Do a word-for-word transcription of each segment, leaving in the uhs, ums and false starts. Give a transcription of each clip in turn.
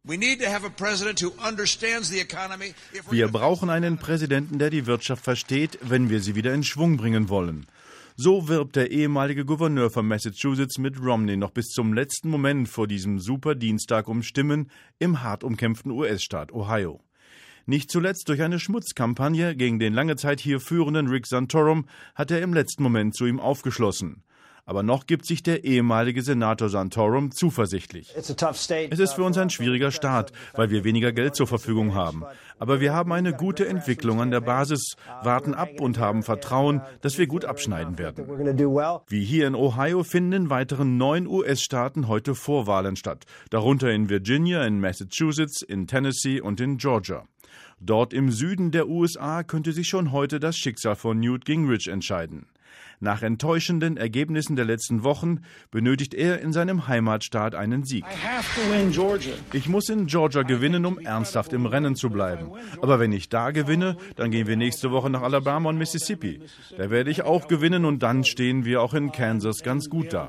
Wir brauchen einen Präsidenten, der die Wirtschaft versteht, wenn wir sie wieder in Schwung bringen wollen. So wirbt der ehemalige Gouverneur von Massachusetts Mitt Romney noch bis zum letzten Moment vor diesem Superdienstag um Stimmen im hart umkämpften U S-Staat Ohio. Nicht zuletzt durch eine Schmutzkampagne gegen den lange Zeit hier führenden Rick Santorum hat er im letzten Moment zu ihm aufgeschlossen. Aber noch gibt sich der ehemalige Senator Santorum zuversichtlich. Es ist für uns ein schwieriger Staat, weil wir weniger Geld zur Verfügung haben. Aber wir haben eine gute Entwicklung an der Basis, warten ab und haben Vertrauen, dass wir gut abschneiden werden. Wie hier in Ohio finden in weiteren neun U S-Staaten heute Vorwahlen statt, darunter in Virginia, in Massachusetts, in Tennessee und in Georgia. Dort im Süden der U S A könnte sich schon heute das Schicksal von Newt Gingrich entscheiden. Nach enttäuschenden Ergebnissen der letzten Wochen benötigt er in seinem Heimatstaat einen Sieg. Ich muss in Georgia gewinnen, um ernsthaft im Rennen zu bleiben. Aber wenn ich da gewinne, dann gehen wir nächste Woche nach Alabama und Mississippi. Da werde ich auch gewinnen und dann stehen wir auch in Kansas ganz gut da.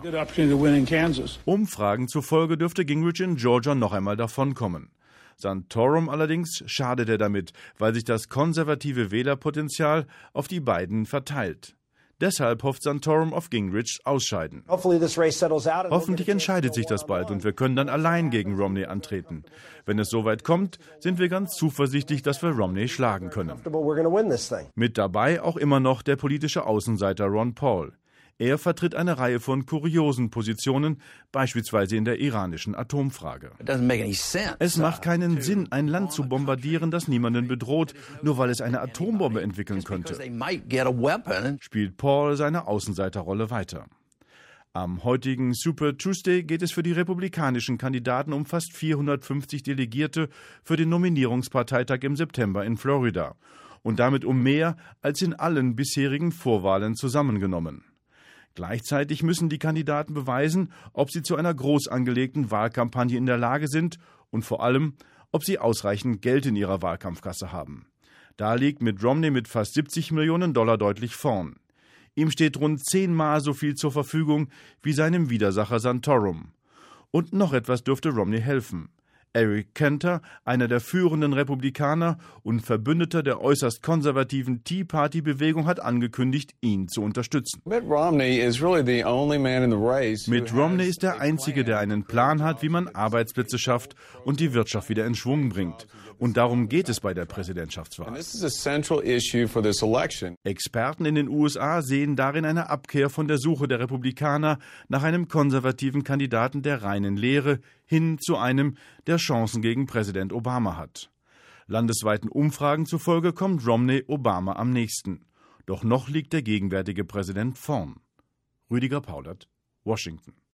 Umfragen zufolge dürfte Gingrich in Georgia noch einmal davonkommen. Santorum allerdings schadet er damit, weil sich das konservative Wählerpotenzial auf die beiden verteilt. Deshalb hofft Santorum auf Gingrichs Ausscheiden. Hoffentlich entscheidet sich das bald und wir können dann allein gegen Romney antreten. Wenn es soweit kommt, sind wir ganz zuversichtlich, dass wir Romney schlagen können. Mit dabei auch immer noch der politische Außenseiter Ron Paul. Er vertritt eine Reihe von kuriosen Positionen, beispielsweise in der iranischen Atomfrage. Es macht keinen Sinn, ein Land zu bombardieren, das niemanden bedroht, nur weil es eine Atombombe entwickeln könnte, spielt Paul seine Außenseiterrolle weiter. Am heutigen Super Tuesday geht es für die republikanischen Kandidaten um fast vierhundertfünfzig Delegierte für den Nominierungsparteitag im September in Florida und damit um mehr als in allen bisherigen Vorwahlen zusammengenommen. Gleichzeitig müssen die Kandidaten beweisen, ob sie zu einer groß angelegten Wahlkampagne in der Lage sind und vor allem, ob sie ausreichend Geld in ihrer Wahlkampfkasse haben. Da liegt Mitt Romney mit fast siebzig Millionen Dollar deutlich vorn. Ihm steht rund zehnmal so viel zur Verfügung wie seinem Widersacher Santorum. Und noch etwas dürfte Romney helfen. Eric Cantor, einer der führenden Republikaner und Verbündeter der äußerst konservativen Tea Party-Bewegung, hat angekündigt, ihn zu unterstützen. Mitt Romney ist der Einzige, der einen Plan hat, wie man Arbeitsplätze schafft und die Wirtschaft wieder in Schwung bringt. Und darum geht es bei der Präsidentschaftswahl. Experten in den U S A sehen darin eine Abkehr von der Suche der Republikaner nach einem konservativen Kandidaten der reinen Lehre hin zu einem, der Chancen gegen Präsident Obama hat. Landesweiten Umfragen zufolge kommt Romney Obama am nächsten. Doch noch liegt der gegenwärtige Präsident vorn. Rüdiger Paulert, Washington.